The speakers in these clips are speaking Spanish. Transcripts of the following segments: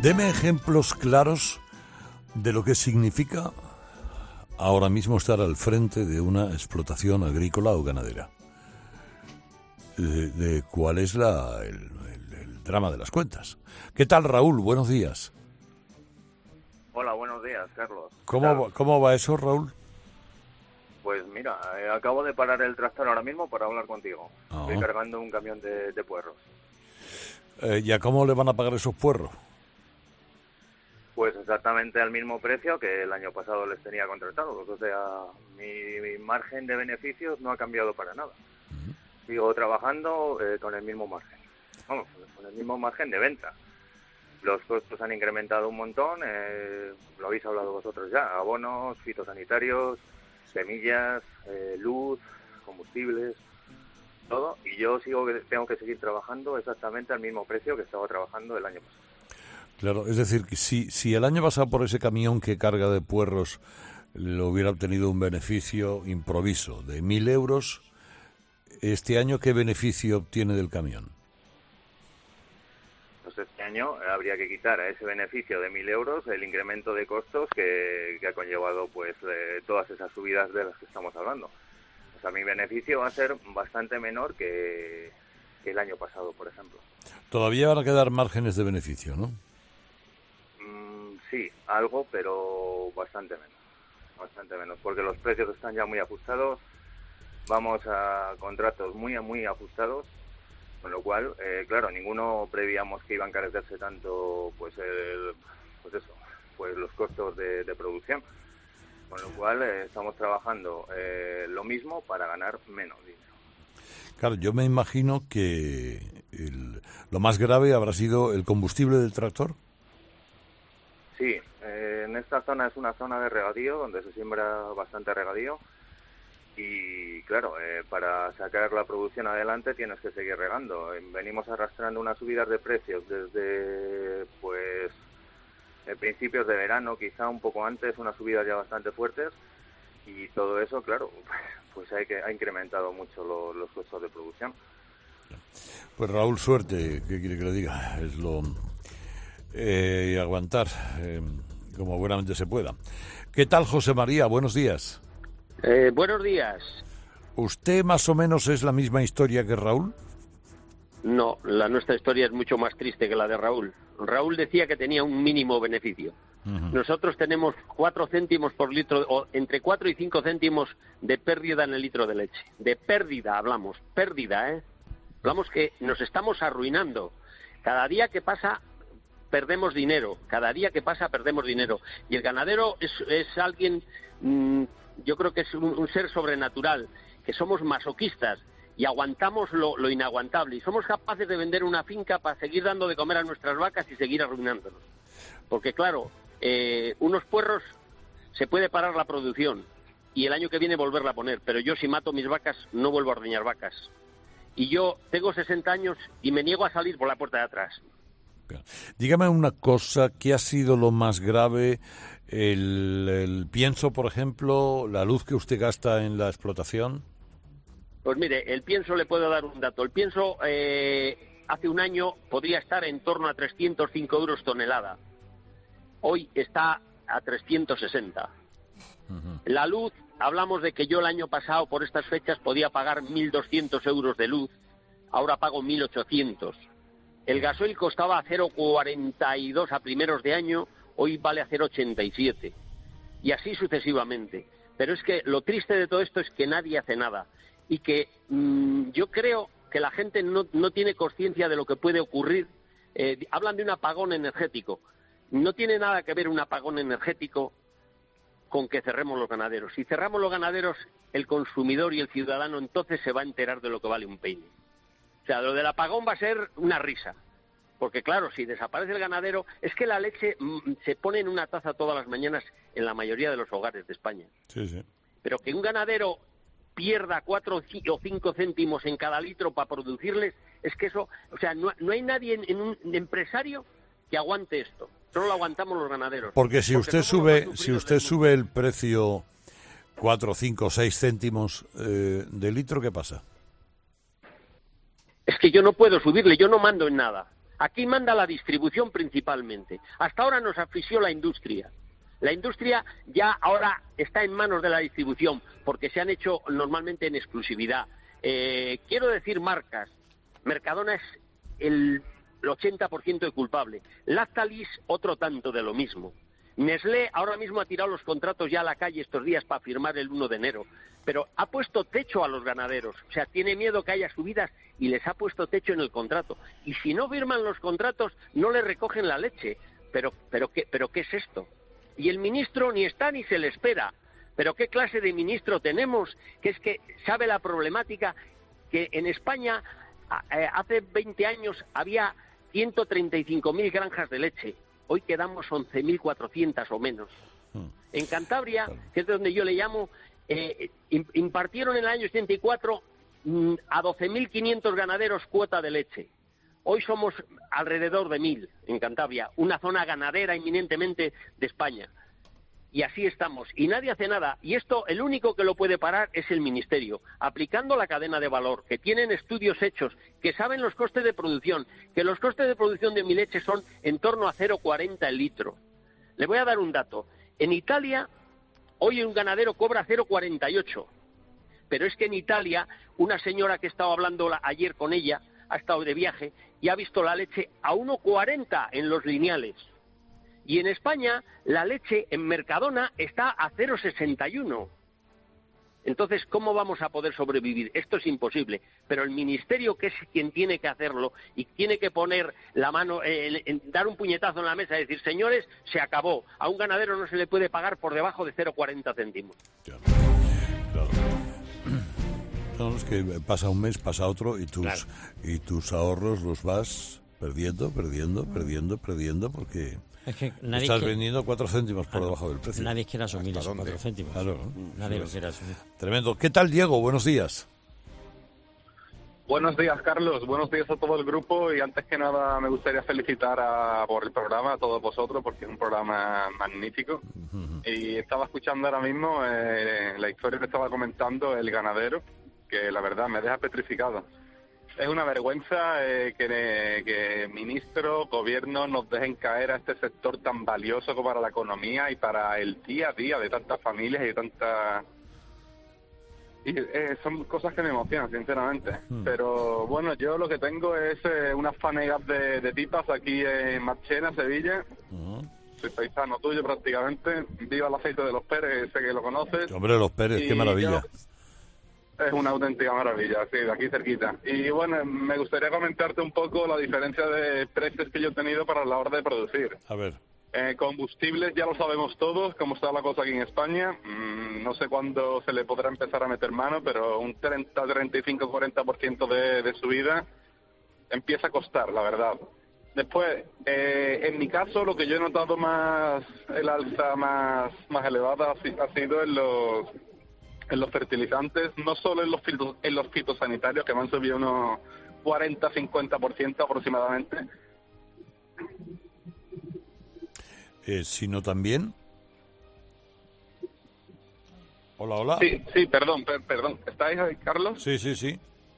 Deme ejemplos claros de lo que significa ahora mismo estar al frente de una explotación agrícola o ganadera. De cuál es el drama de las cuentas. ¿Qué tal, Raúl? Buenos días. Hola, buenos días, Carlos. ¿Cómo va eso, Raúl? Pues mira, acabo de parar el tractor ahora mismo para hablar contigo. Estoy cargando un camión de puerros. ¿Y a cómo le van a pagar esos puerros? Pues exactamente al mismo precio que el año pasado les tenía contratados. O sea, mi margen de beneficios no ha cambiado para nada. Sigo trabajando con el mismo margen. Vamos, con el mismo margen de venta. Los costos han incrementado un montón, lo habéis hablado vosotros ya, abonos, fitosanitarios, semillas, luz, combustibles, todo, y yo tengo que seguir trabajando exactamente al mismo precio que estaba trabajando el año pasado. Claro, es decir, que si el año pasado por ese camión que carga de puerros lo hubiera obtenido un beneficio improviso de 1.000 euros, ¿este año qué beneficio obtiene del camión? Pues este año habría que quitar a ese beneficio de 1.000 euros el incremento de costos que ha conllevado pues todas esas subidas de las que estamos hablando. O sea, mi beneficio va a ser bastante menor que el año pasado, por ejemplo. Todavía van a quedar márgenes de beneficio, ¿no? Sí, algo, pero bastante menos, porque los precios están ya muy ajustados, vamos a contratos muy ajustados, con lo cual, claro, ninguno prevíamos que iba a encarecerse tanto, pues los costos de producción, con lo cual estamos trabajando lo mismo para ganar menos dinero. Claro, yo me imagino que lo más grave habrá sido el combustible del tractor. Sí, en esta zona es una zona de regadío, donde se siembra bastante regadío, y claro, para sacar la producción adelante tienes que seguir regando. Venimos arrastrando unas subidas de precios desde principios de verano, quizá un poco antes, unas subidas ya bastante fuertes, y todo eso, claro, pues ha incrementado mucho los costos de producción. Pues Raúl, suerte, ¿qué quiere que le diga? Es y aguantar como buenamente se pueda. ¿Qué tal, José María? Buenos días. Buenos días. ¿Usted más o menos es la misma historia que Raúl? No, nuestra historia es mucho más triste que la de Raúl. Raúl decía que tenía un mínimo beneficio. Nosotros tenemos 4 céntimos por litro, o entre 4 y 5 céntimos de pérdida en el litro de leche. De pérdida hablamos, pérdida, Hablamos que nos estamos arruinando. Cada día que pasa perdemos dinero, cada día que pasa perdemos dinero. Y el ganadero es alguien, yo creo que es un ser sobrenatural, que somos masoquistas y aguantamos lo inaguantable. Y somos capaces de vender una finca para seguir dando de comer a nuestras vacas y seguir arruinándonos. Porque claro, unos puerros se puede parar la producción y el año que viene volverla a poner, pero yo si mato mis vacas no vuelvo a ordeñar vacas. Y yo tengo 60 años y me niego a salir por la puerta de atrás. Dígame una cosa, ¿qué ha sido lo más grave? ¿El pienso, por ejemplo, la luz que usted gasta en la explotación? Pues mire, el pienso le puedo dar un dato. El pienso hace un año podría estar en torno a 305 euros tonelada. Hoy está a 360. La luz, hablamos de que yo el año pasado por estas fechas podía pagar 1.200 euros de luz, ahora pago 1.800. El gasoil costaba 0,42 a primeros de año, hoy vale a 0,87. Y así sucesivamente. Pero es que lo triste de todo esto es que nadie hace nada. Y que yo creo que la gente no tiene conciencia de lo que puede ocurrir. Hablan de un apagón energético. No tiene nada que ver un apagón energético con que cerremos los ganaderos. Si cerramos los ganaderos, el consumidor y el ciudadano entonces se va a enterar de lo que vale un peine. O sea, lo del apagón va a ser una risa. Porque claro, si desaparece el ganadero, es que la leche se pone en una taza todas las mañanas en la mayoría de los hogares de España. Sí, sí. Pero que un ganadero pierda 4 o 5 céntimos en cada litro para producirles, es que eso, o sea, no hay nadie en un empresario que aguante esto. Solo lo aguantamos los ganaderos. Porque si usted sube el precio 4, 5, 6 céntimos de litro, ¿qué pasa? Es que yo no puedo subirle, yo no mando en nada. Aquí manda la distribución principalmente. Hasta ahora nos asfixió la industria. La industria ya ahora está en manos de la distribución, porque se han hecho normalmente en exclusividad. Quiero decir marcas. Mercadona es el 80% de culpable. Lactalis, otro tanto de lo mismo. Nestlé ahora mismo ha tirado los contratos ya a la calle estos días para firmar el 1 de enero, pero ha puesto techo a los ganaderos, o sea, tiene miedo que haya subidas y les ha puesto techo en el contrato. Y si no firman los contratos, no les recogen la leche. ¿Pero qué es esto? Y el ministro ni está ni se le espera. ¿Pero qué clase de ministro tenemos? Que es que sabe la problemática, que en España hace 20 años había 135.000 granjas de leche. Hoy quedamos 11.400 o menos. En Cantabria, que es de donde yo le llamo, impartieron en el año 84 a 12.500 ganaderos cuota de leche. Hoy somos alrededor de 1.000 en Cantabria, una zona ganadera eminentemente de España. Y así estamos. Y nadie hace nada. Y esto, el único que lo puede parar es el Ministerio, aplicando la cadena de valor, que tienen estudios hechos, que saben los costes de producción, que los costes de producción de mi leche son en torno a 0,40 el litro. Le voy a dar un dato. En Italia, hoy un ganadero cobra 0,48. Pero es que en Italia, una señora que he estado hablando ayer con ella, ha estado de viaje y ha visto la leche a 1,40 en los lineales. Y en España la leche en Mercadona está a 0,61. Entonces, ¿cómo vamos a poder sobrevivir? Esto es imposible. Pero el Ministerio, que es quien tiene que hacerlo y tiene que poner la mano, dar un puñetazo en la mesa y decir, señores, se acabó. A un ganadero no se le puede pagar por debajo de 0,40 céntimos. Claro. No, es que pasa un mes, pasa otro y tus ahorros los vas perdiendo, porque... Es que estás vendiendo 4 céntimos por debajo del precio. Nadie quiere asumir esos 4 céntimos. Claro, ¿no? Nadie lo quiere asumir. Tremendo. ¿Qué tal, Diego? Buenos días. Buenos días, Carlos. Buenos días a todo el grupo. Y antes que nada me gustaría felicitar por el programa a todos vosotros, porque es un programa magnífico. Y estaba escuchando ahora mismo la historia que estaba comentando el ganadero, que la verdad me deja petrificado. Es una vergüenza que ministros, gobiernos nos dejen caer a este sector tan valioso como para la economía y para el día a día de tantas familias y de tantas... son cosas que me emocionan, sinceramente. Pero bueno, yo lo que tengo es unas fanegas de pipas aquí en Marchena, Sevilla. Soy paisano tuyo prácticamente. Viva el aceite de los Pérez, sé que lo conoces. Hombre, los Pérez, qué maravilla. Es una auténtica maravilla, sí, de aquí cerquita. Y bueno, me gustaría comentarte un poco la diferencia de precios que yo he tenido para la hora de producir. A ver. Combustibles, ya lo sabemos todos, cómo está la cosa aquí en España. No sé cuándo se le podrá empezar a meter mano, pero un 30, 35, 40% de subida empieza a costar, la verdad. Después, en mi caso, lo que yo he notado más, el alza más elevada ha sido en los fertilizantes, no solo en los fitosanitarios, que me han subido unos 40-50% aproximadamente. Sino también... Hola. Sí, perdón. ¿Estáis ahí, Carlos? Sí. Sí,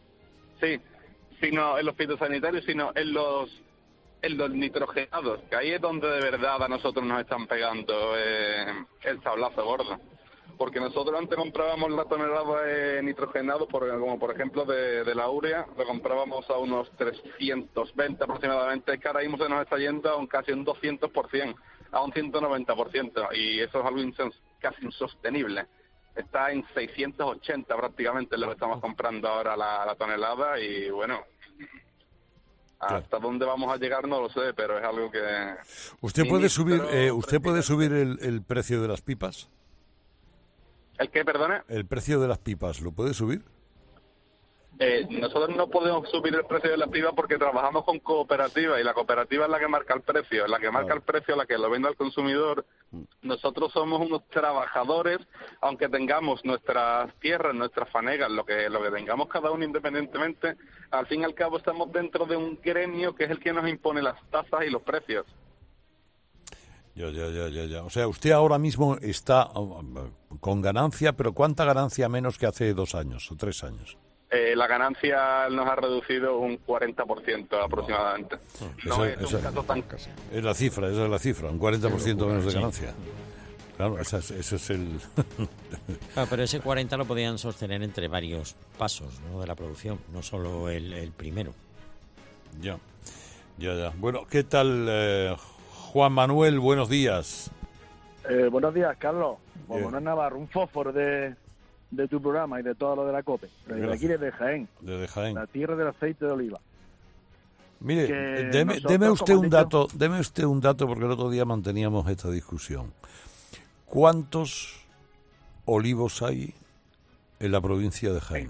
sino en los fitosanitarios, sino en los nitrogenados, que ahí es donde de verdad a nosotros nos están pegando el sablazo gordo. Porque nosotros antes comprábamos la tonelada de nitrogenado, como por ejemplo de la urea, lo comprábamos a unos 320 aproximadamente, es que ahora mismo se nos está yendo a casi un 200%, a un 190%, y eso es algo casi insostenible. Está en 680 prácticamente lo que estamos comprando ahora la tonelada, y bueno, hasta dónde vamos a llegar no lo sé, pero es algo que... ¿Usted puede subir el precio de las pipas? ¿El qué, perdona? ¿El precio de las pipas lo puede subir? Nosotros no podemos subir el precio de las pipas porque trabajamos con cooperativa y la cooperativa es la que marca el precio, la que lo vende al consumidor. Nosotros somos unos trabajadores, aunque tengamos nuestras tierras, nuestras fanegas, lo que tengamos cada uno independientemente, al fin y al cabo estamos dentro de un gremio que es el que nos impone las tasas y los precios. Ya. O sea, usted ahora mismo está con ganancia, pero ¿cuánta ganancia menos que hace 2 años o 3 años? la ganancia nos ha reducido un 40% aproximadamente. No es un caso tan... esa es la cifra, un 40% menos de ganancia. Claro, eso es el... Claro, pero ese 40 lo podían sostener entre varios pasos, ¿no?, de la producción, no solo el primero. Ya. Bueno, ¿qué tal, Juan Manuel? Buenos días. Buenos días, Carlos. Juan Manuel Navarro, un fósforo de tu programa y de todo lo de la COPE. Desde aquí, desde Jaén. Desde Jaén. La tierra del aceite de oliva. Mire, deme usted un dato, porque el otro día manteníamos esta discusión. ¿Cuántos olivos hay en la provincia de Jaén?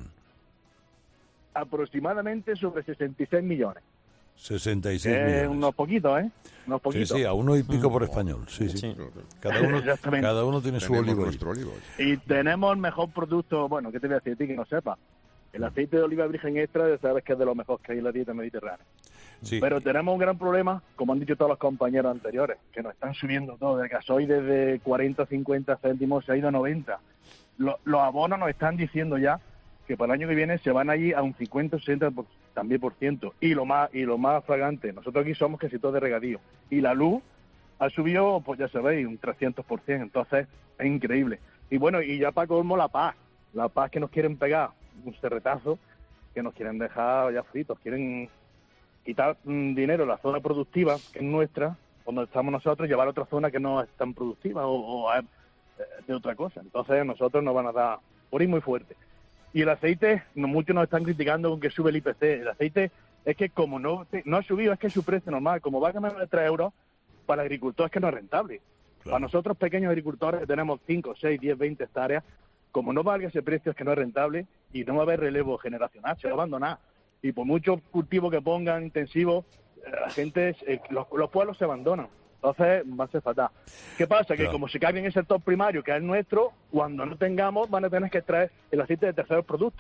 Aproximadamente sobre 66 millones. 66 millones. Unos poquitos, ¿eh? Unos poquitos. Sí, a uno y pico por español. Sí. Cada uno tiene su olivo. Y tenemos el mejor producto, bueno, ¿qué te voy a decir a ti que no sepas? El aceite de oliva virgen extra, sabes que es de lo mejor que hay en la dieta mediterránea. Sí. Pero tenemos un gran problema, como han dicho todos los compañeros anteriores, que nos están subiendo todo. El gasoil desde 40 o 50 céntimos se ha ido a 90. Los abonos nos están diciendo ya que para el año que viene se van allí a un 50 o 60% también por ciento. Y lo más flagrante, nosotros aquí somos casi todos de regadío. Y la luz ha subido, pues ya sabéis, un 300%. Entonces, es increíble. Y bueno, y ya para colmo la paz que nos quieren pegar, un cerretazo, que nos quieren dejar ya fritos, quieren quitar dinero de la zona productiva, que es nuestra, donde estamos nosotros, llevar a otra zona que no es tan productiva o de otra cosa. Entonces, nosotros nos van a dar por ir muy fuerte. Y el aceite, muchos nos están criticando con que sube el IPC. El aceite es que como no ha subido, es que es su precio normal. Como va a ganar de 3 euros, para el agricultor es que no es rentable. Claro. Para nosotros, pequeños agricultores, que tenemos 5, 6, 10, 20 hectáreas, como no valga ese precio, es que no es rentable y no va a haber relevo generacional, se va a abandonar. Y por muchos cultivos que pongan intensivos, la gente, los pueblos se abandonan. Entonces va a ser fatal. ¿Qué pasa? Claro. Que como se cambia en el sector primario, que es el nuestro, cuando no tengamos, van a tener que extraer el aceite de terceros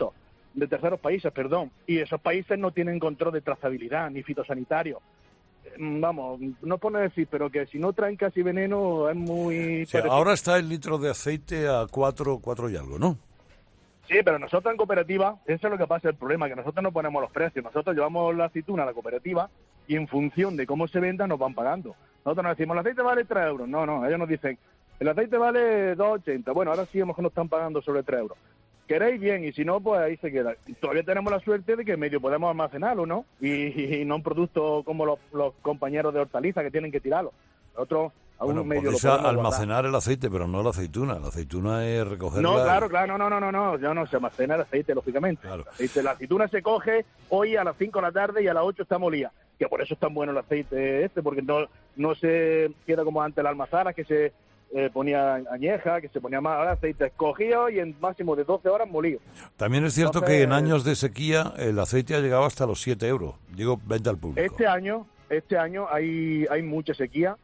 países, y esos países no tienen control de trazabilidad ni fitosanitario. Vamos, no puedo decir, pero que si no traen casi veneno es muy... O sea, ahora está el litro de aceite a 4 y algo, ¿no? Sí, pero nosotros en cooperativa, eso es lo que pasa, el problema, que nosotros no ponemos los precios, nosotros llevamos la aceituna a la cooperativa y en función de cómo se venda nos van pagando. Nosotros nos decimos, el aceite vale 3 euros. No, ellos nos dicen, el aceite vale 2,80. Bueno, ahora sí a lo mejor nos están pagando sobre 3 euros. ¿Queréis? Bien, y si no, pues ahí se queda. Todavía tenemos la suerte de que medio podemos almacenarlo, ¿no? Y no un producto como los compañeros de hortalizas que tienen que tirarlo. Nosotros aún medio lo podemos almacenar guardar. El aceite, pero no la aceituna. La aceituna es recogerla... No, claro, no. Ya no se almacena el aceite, lógicamente. Claro. La aceituna se coge hoy a las 5 de la tarde y a las 8 está molida. Que por eso es tan bueno el aceite porque no se queda como antes la almazara, que se ponía añeja, que se ponía más, ahora aceite escogido y en máximo de 12 horas molido. También es cierto que en años de sequía el aceite ha llegado hasta los 7 euros. Digo, venta al público. Este año hay mucha sequía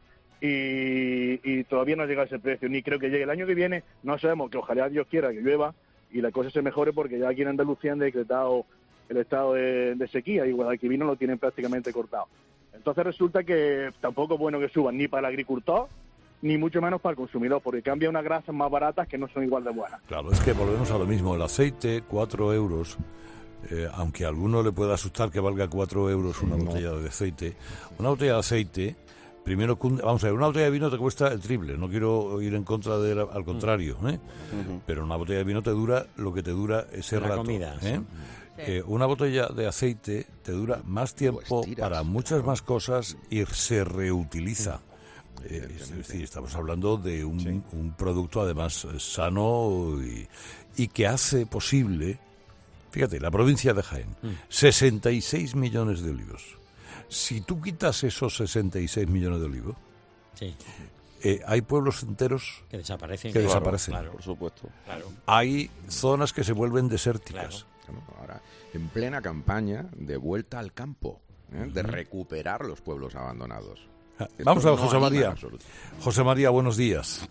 y todavía no llega ese precio, ni creo que llegue. El año que viene no sabemos, que ojalá Dios quiera que llueva y la cosa se mejore, porque ya aquí en Andalucía han decretado el estado de sequía y Guadalquivir lo tienen prácticamente cortado. Entonces resulta que tampoco es bueno que suban ni para el agricultor ni mucho menos para el consumidor, porque cambia unas grasas más baratas que no son igual de buenas. Claro, es que volvemos a lo mismo. El aceite, 4 euros, aunque a alguno le pueda asustar que valga 4 euros una botella de aceite. Una botella de aceite, primero, vamos a ver, una botella de vino te cuesta el triple. No quiero ir en contra al contrario, pero una botella de vino te dura lo que te dura ese rato. Comida, una botella de aceite te dura más tiempo para muchas más cosas y se reutiliza. Es decir, estamos hablando de un producto además sano y que hace posible, fíjate, la provincia de Jaén, 66 millones de olivos. Si tú quitas esos 66 millones de olivos, hay pueblos enteros que desaparecen. Claro, por supuesto. Claro. Hay zonas que se vuelven desérticas. Claro. Ahora, en plena campaña de vuelta al campo, de recuperar los pueblos abandonados. Vamos a ver, José María. José María, buenos días.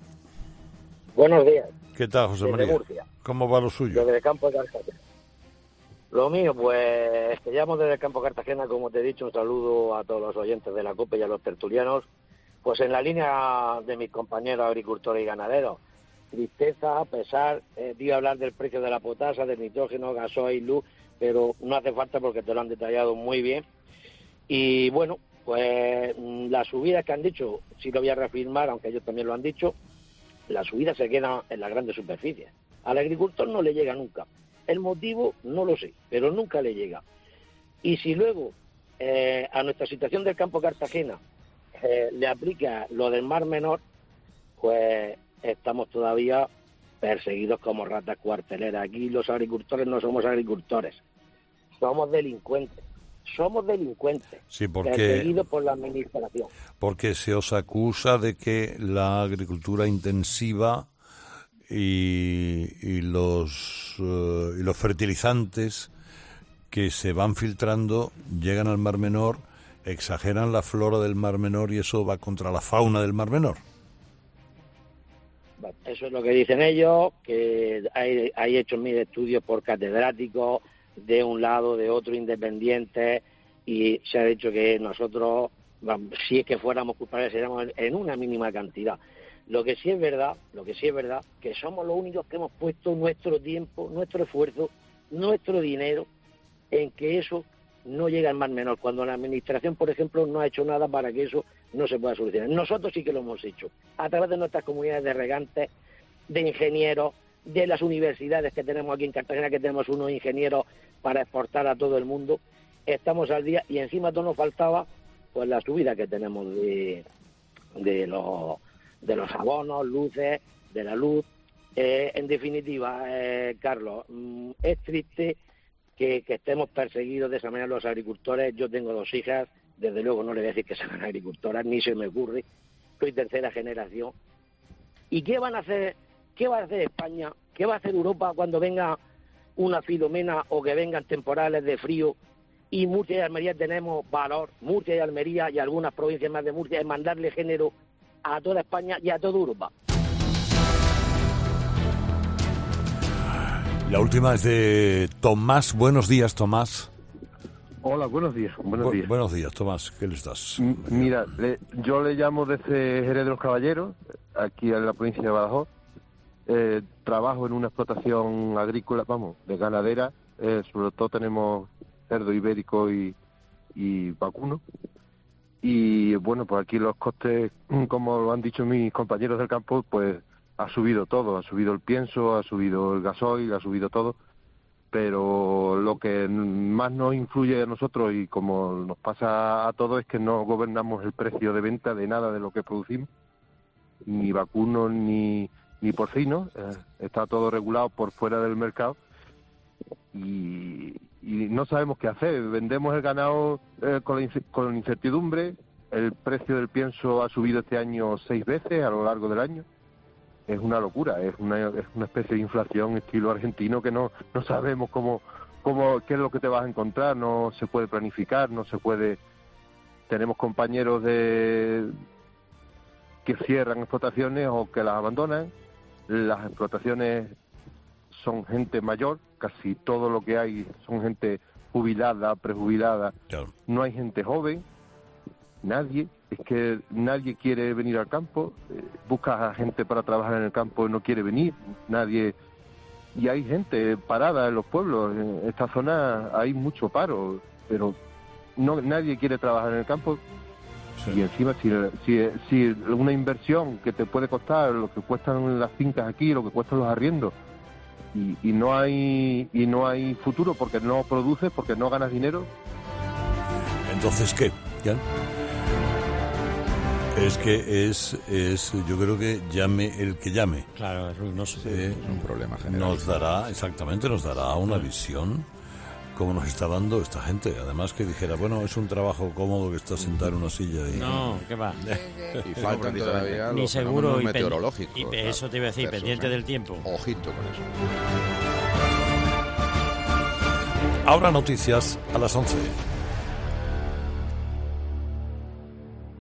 Buenos días. ¿Qué tal, José Desde María? Murcia. ¿Cómo va lo suyo? Desde el campo de Cartagena. Lo mío, pues, te llamo desde el campo de Cartagena, como te he dicho, un saludo a todos los oyentes de la COPE y a los tertulianos, pues en la línea de mis compañeros agricultores y ganaderos. tristeza, pesar, dio a hablar del precio de la potasa, del nitrógeno, gasoil, luz, pero no hace falta porque te lo han detallado muy bien. Y bueno, pues las subidas que han dicho, sí lo voy a reafirmar, aunque ellos también lo han dicho, las subidas se quedan en las grandes superficies. Al agricultor no le llega nunca. El motivo no lo sé, pero nunca le llega. Y si luego a nuestra situación del campo Cartagena le aplica lo del Mar Menor, pues estamos todavía perseguidos como ratas cuarteleras. Aquí los agricultores no somos agricultores, somos delincuentes. Somos delincuentes, sí, perseguidos por la administración. Porque se os acusa de que la agricultura intensiva y los fertilizantes que se van filtrando llegan al Mar Menor, exageran la flora del Mar Menor y eso va contra la fauna del Mar Menor. Bueno, eso es lo que dicen ellos, que hay hechos mil estudios por catedráticos de un lado, de otro, independientes, y se ha dicho que nosotros, si es que fuéramos culpables, seríamos en una mínima cantidad. Lo que sí es verdad, que somos los únicos que hemos puesto nuestro tiempo, nuestro esfuerzo, nuestro dinero en que eso no llegue al Mar Menor, cuando la administración, por ejemplo, no ha hecho nada para que eso no se pueda solucionar. Nosotros sí que lo hemos hecho, a través de nuestras comunidades de regantes, de ingenieros, de las universidades que tenemos aquí en Cartagena, que tenemos unos ingenieros para exportar a todo el mundo. Estamos al día y encima todo nos faltaba pues la subida que tenemos de los abonos, luces, de la luz. En definitiva, Carlos, es triste que estemos perseguidos de esa manera los agricultores. Yo tengo 2 hijas, desde luego no le voy a decir que sean agricultoras, ni se me ocurre, soy tercera generación. ¿Y qué van a hacer? ¿Qué va a hacer España? ¿Qué va a hacer Europa cuando venga una Filomena o que vengan temporales de frío? Y Murcia y Almería tenemos valor, Murcia y Almería y algunas provincias más de Murcia, en mandarle género a toda España y a toda Europa. La última es de Tomás. Buenos días, Tomás. Hola, buenos días. Buenos días, Tomás. ¿Qué le estás? Mira, yo le llamo desde Jerez de los Caballeros, aquí en la provincia de Badajoz. Trabajo en una explotación agrícola, de ganadera. Sobre todo tenemos cerdo ibérico y vacuno. Y bueno, pues aquí los costes, como lo han dicho mis compañeros del campo, pues ha subido todo. Ha subido el pienso, ha subido el gasoil, ha subido todo. Pero lo que más nos influye a nosotros, y como nos pasa a todos, es que no gobernamos el precio de venta de nada de lo que producimos, ni vacuno ni porcino. Está todo regulado por fuera del mercado y no sabemos qué hacer. Vendemos el ganado con incertidumbre. El precio del pienso ha subido este año 6 veces a lo largo del año. Es una locura, es una especie de inflación estilo argentino que no sabemos qué es lo que te vas a encontrar. No se puede planificar, no se puede. Tenemos compañeros que cierran explotaciones o que las abandonan. Las explotaciones son gente mayor, casi todo lo que hay son gente jubilada, prejubilada. Claro. No hay gente joven, nadie. Es que nadie quiere venir al campo. Buscas a gente para trabajar en el campo y no quiere venir, nadie. Y hay gente parada en los pueblos. En esta zona hay mucho paro, pero nadie quiere trabajar en el campo. Sí. Y encima, si una inversión que te puede costar lo que cuestan las fincas aquí, lo que cuestan los arriendos, y no hay futuro porque no produces, porque no ganas dinero. Entonces, ¿qué? ¿Ya? Es que yo creo que llame el que llame. Claro, es ruinoso. Es un problema general. Nos dará una visión como nos está dando esta gente. Además que dijera, bueno, es un trabajo cómodo que está sentado en una silla y... No, ¿qué va? Y faltan todavía ni los seguro y meteorológicos. Y eso te iba a decir, pendiente del tiempo. Ojito con eso. Ahora noticias a las 11.